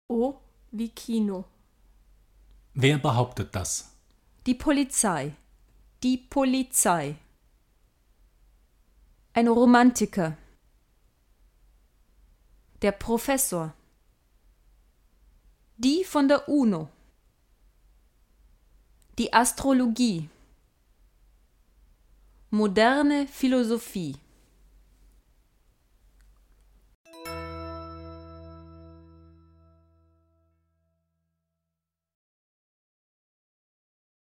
O wie Kino. Wer behauptet das? Die Polizei. Die Polizei. Ein Romantiker. Der Professor. Die von der UNO. Die Astrologie. Moderne Philosophie.